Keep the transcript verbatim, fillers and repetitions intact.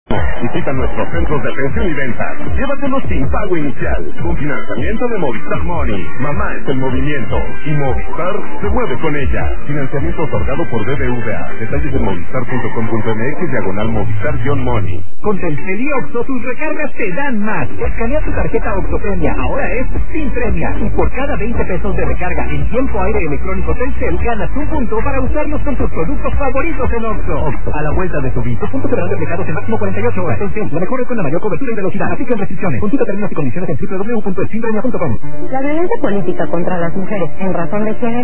Visita nuestros centros de atención y venta. Llévatelos sin pago inicial. Con financiamiento de Movistar Money. Mamá es el movimiento. Y Movistar se mueve con ella. Financiamiento otorgado por B B V A. Detalles en movistar punto com punto m x diagonal Movistar-Money. Con Telcel y Oxxo, tus recargas te dan más. Escanea tu tarjeta Oxxo Premia. Ahora es sin premia. Y por cada veinte pesos de recarga en tiempo aire electrónico Telcel, ganas un punto para usarlos con tus productos favoritos en Oxxo. Oxxo, a la vuelta de tu vida. Puntos serán reflejados en máximo cuarenta y ocho horas. Telcel, lo mejor es con la mayor cobertura y velocidad. Aplican restricciones. Consulta términos y condiciones en doble u doble u doble u punto el sin premia punto com. La violencia política contra las mujeres en razón de género